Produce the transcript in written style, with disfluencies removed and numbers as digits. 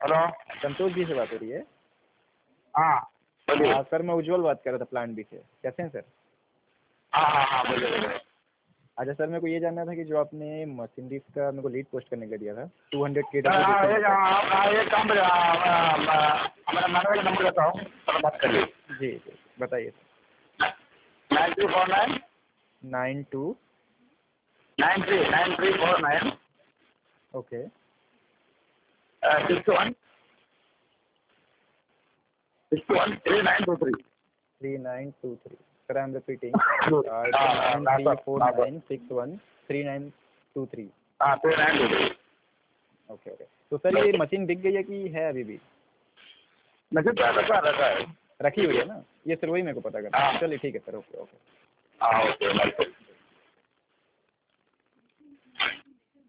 Hello, Santosh ji से बात हो रही है? हाँ बोलिए। सर मैं उज्जवल बात कर रहा था प्लान बी से। कैसे हैं सर? हाँ हाँ हाँ बोलिए बोलिए। अच्छा सर, मेरे को ये जानना था कि जो आपने मशीनरीज का मेरे को लीड पोस्ट करने का दिया था 200 KW हाँ जो एक काम करिए, हमारा मैनेजर का नंबर देता हूँ, थोड़ा बात करिए। जी जी बताइए sir. 9349 92 9349 okay 61 3923। 3923 sir, I am repeating हाँ 9349613923। हाँ 3923। Okay okay. तो सर ये मशीन बिक गई है कि है अभी भी? मैसेज रखा है। रखी हुई है ना? ये सर वही मेरे को पता करना है। हाँ चलिए ठीक है सर, ओके ओके। हाँ ओके वेलकम।